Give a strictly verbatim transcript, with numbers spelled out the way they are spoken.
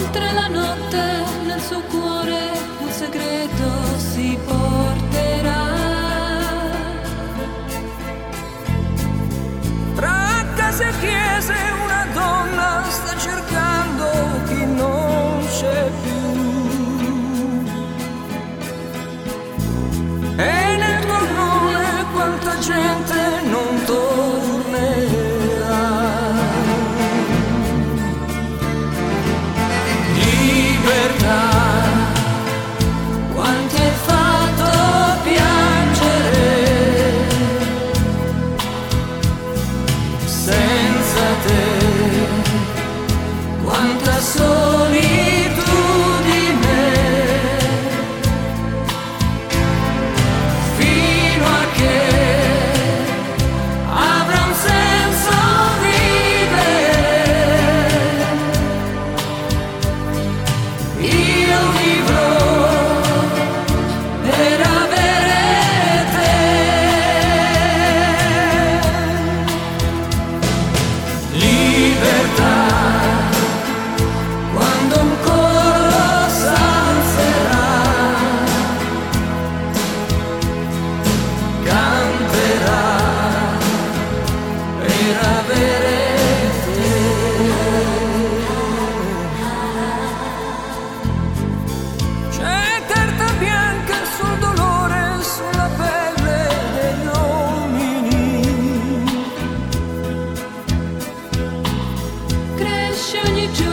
oltre la notte nel suo cuore un segreto si porterà. Tra case e chiese una donna sta cercando chi non c'è più. E nel tuo nome quanta gente non tornerà. Libertà, quanti hai fatto piangere. Senza te, quanta solitudine. Fino a che avrà un senso vivere, io vivrò per avere te. Libertà, quando un coro s'alzerà, canterà per avere te. C'è carta bianca sul dolore, sulla pelle degli uomini. Cresce ogni giorno